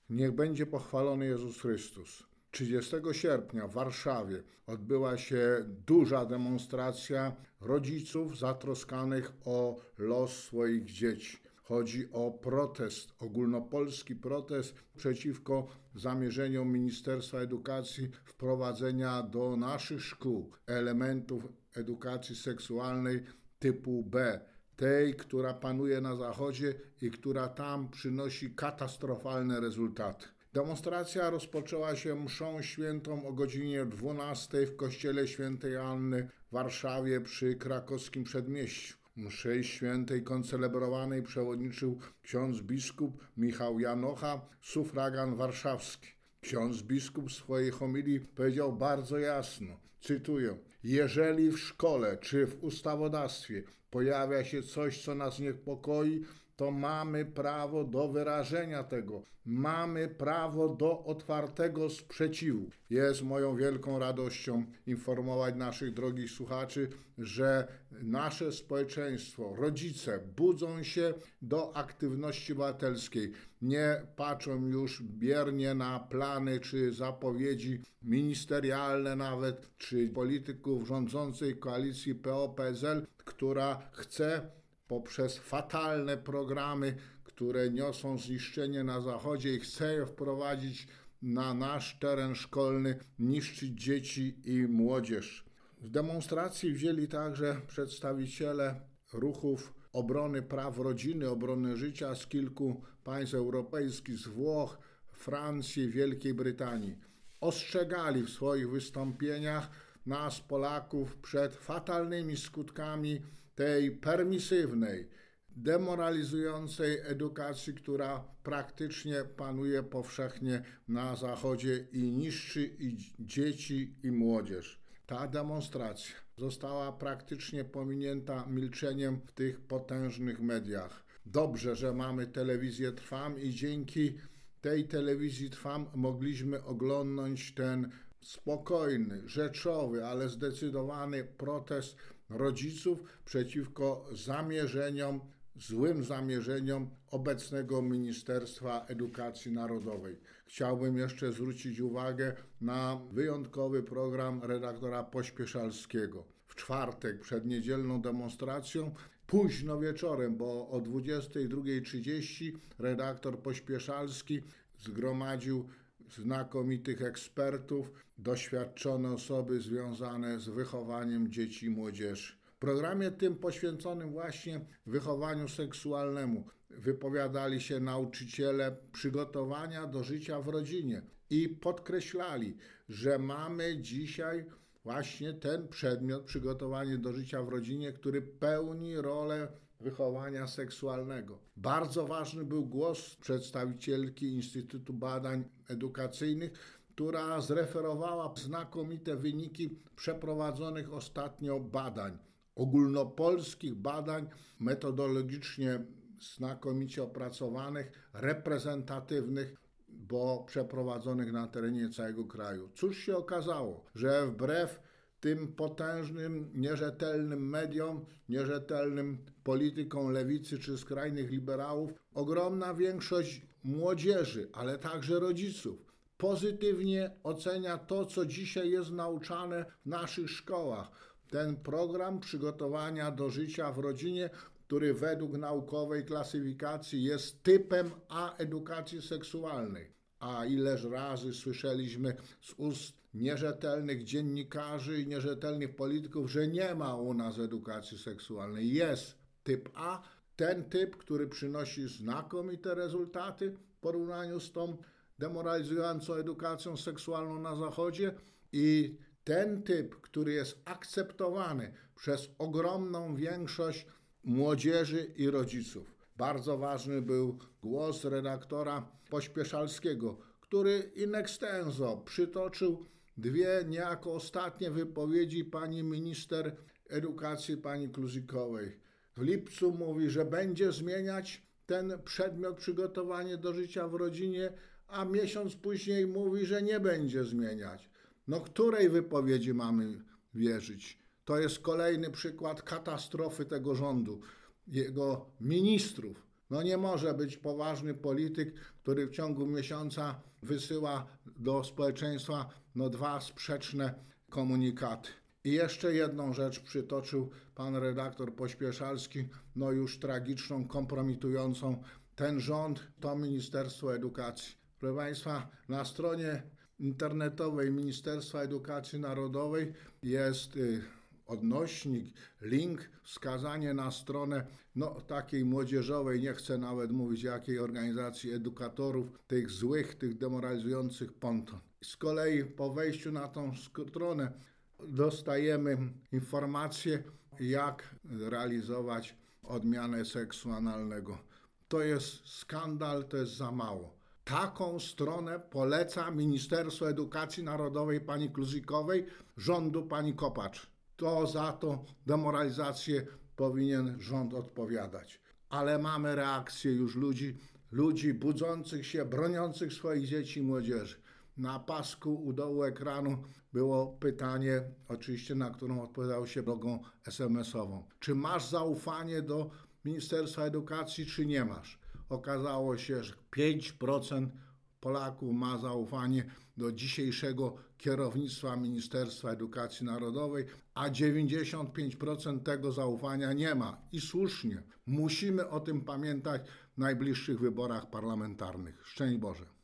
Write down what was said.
Niech będzie pochwalony Jezus Chrystus. 30 sierpnia w Warszawie odbyła się duża demonstracja rodziców zatroskanych o los swoich dzieci. Chodzi o protest, ogólnopolski protest przeciwko zamierzeniom Ministerstwa Edukacji wprowadzenia do naszych szkół elementów edukacji seksualnej typu B. Tej, która panuje na Zachodzie i która tam przynosi katastrofalne rezultaty. Demonstracja rozpoczęła się mszą świętą o godzinie 12 w kościele świętej Anny w Warszawie przy krakowskim przedmieściu. Mszy świętej koncelebrowanej przewodniczył ksiądz biskup Michał Janocha, sufragan warszawski. Ksiądz biskup w swojej homilii powiedział bardzo jasno, cytuję: jeżeli w szkole czy w ustawodawstwie pojawia się coś, co nas niepokoi, to mamy prawo do wyrażenia tego. Mamy prawo do otwartego sprzeciwu. Jest moją wielką radością informować naszych drogich słuchaczy, że nasze społeczeństwo, rodzice budzą się do aktywności obywatelskiej. Nie patrzą już biernie na plany czy zapowiedzi ministerialne nawet, czy polityków rządzącej koalicji PO-PSL, która chce poprzez fatalne programy, które niosą zniszczenie na Zachodzie i chce je wprowadzić na nasz teren szkolny, niszczyć dzieci i młodzież. W demonstracji wzięli także przedstawiciele ruchów obrony praw rodziny, obrony życia z kilku państw europejskich, z Włoch, Francji, Wielkiej Brytanii. Ostrzegali w swoich wystąpieniach nas, Polaków, przed fatalnymi skutkami tej permisywnej, demoralizującej edukacji, która praktycznie panuje powszechnie na Zachodzie i niszczy i dzieci, i młodzież. Ta demonstracja została praktycznie pominięta milczeniem w tych potężnych mediach. Dobrze, że mamy telewizję Trwam i dzięki tej telewizji Trwam mogliśmy oglądnąć ten spokojny, rzeczowy, ale zdecydowany protest rodziców przeciwko złym zamierzeniom obecnego Ministerstwa Edukacji Narodowej. Chciałbym jeszcze zwrócić uwagę na wyjątkowy program redaktora Pośpieszalskiego. W czwartek przed niedzielną demonstracją, późno wieczorem, bo o 22:30 redaktor Pośpieszalski zgromadził znakomitych ekspertów, doświadczone osoby związane z wychowaniem dzieci i młodzieży. W programie tym poświęconym właśnie wychowaniu seksualnemu wypowiadali się nauczyciele przygotowania do życia w rodzinie i podkreślali, że mamy dzisiaj właśnie ten przedmiot, przygotowanie do życia w rodzinie, który pełni rolę wychowania seksualnego. Bardzo ważny był głos przedstawicielki Instytutu Badań Edukacyjnych, która zreferowała znakomite wyniki przeprowadzonych ostatnio badań, ogólnopolskich badań, metodologicznie znakomicie opracowanych, reprezentatywnych, bo przeprowadzonych na terenie całego kraju. Cóż się okazało, że wbrew tym potężnym, nierzetelnym mediom, nierzetelnym politykom lewicy czy skrajnych liberałów, ogromna większość młodzieży, ale także rodziców pozytywnie ocenia to, co dzisiaj jest nauczane w naszych szkołach. Ten program przygotowania do życia w rodzinie, który według naukowej klasyfikacji jest typem A edukacji seksualnej. A ileż razy słyszeliśmy z ust nierzetelnych dziennikarzy i nierzetelnych polityków, że nie ma u nas edukacji seksualnej. Jest typ A, ten typ, który przynosi znakomite rezultaty w porównaniu z tą demoralizującą edukacją seksualną na Zachodzie, i ten typ, który jest akceptowany przez ogromną większość młodzieży i rodziców. Bardzo ważny był głos redaktora Pośpieszalskiego, który in extenso przytoczył dwie niejako ostatnie wypowiedzi pani minister edukacji, pani Kluzikowej. W lipcu mówi, że będzie zmieniać ten przedmiot przygotowanie do życia w rodzinie, a miesiąc później mówi, że nie będzie zmieniać. No której wypowiedzi mamy wierzyć? To jest kolejny przykład katastrofy tego rządu, jego ministrów. No nie może być poważny polityk, który w ciągu miesiąca wysyła do społeczeństwa 2 sprzeczne komunikaty. I jeszcze jedną rzecz przytoczył pan redaktor Pośpieszalski, już tragiczną, kompromitującą ten rząd, to Ministerstwo Edukacji. Proszę Państwa, na stronie internetowej Ministerstwa Edukacji Narodowej jest odnośnik, link, wskazanie na stronę takiej młodzieżowej, nie chcę nawet mówić jakiej organizacji edukatorów, tych złych, tych demoralizujących ponton. Z kolei po wejściu na tą stronę dostajemy informację, jak realizować odmianę seksu analnego. To jest skandal, to jest za mało. Taką stronę poleca Ministerstwo Edukacji Narodowej pani Kluzikowej, rządu pani Kopacz. To za tą demoralizację powinien rząd odpowiadać. Ale mamy reakcję już ludzi budzących się, broniących swoich dzieci i młodzieży. Na pasku u dołu ekranu było pytanie, oczywiście na którą odpowiadało się drogą SMS-ową. Czy masz zaufanie do Ministerstwa Edukacji, czy nie masz? Okazało się, że 5% Polaków ma zaufanie do dzisiejszego kierownictwa Ministerstwa Edukacji Narodowej, a 95% tego zaufania nie ma. I słusznie. Musimy o tym pamiętać w najbliższych wyborach parlamentarnych. Szczęść Boże.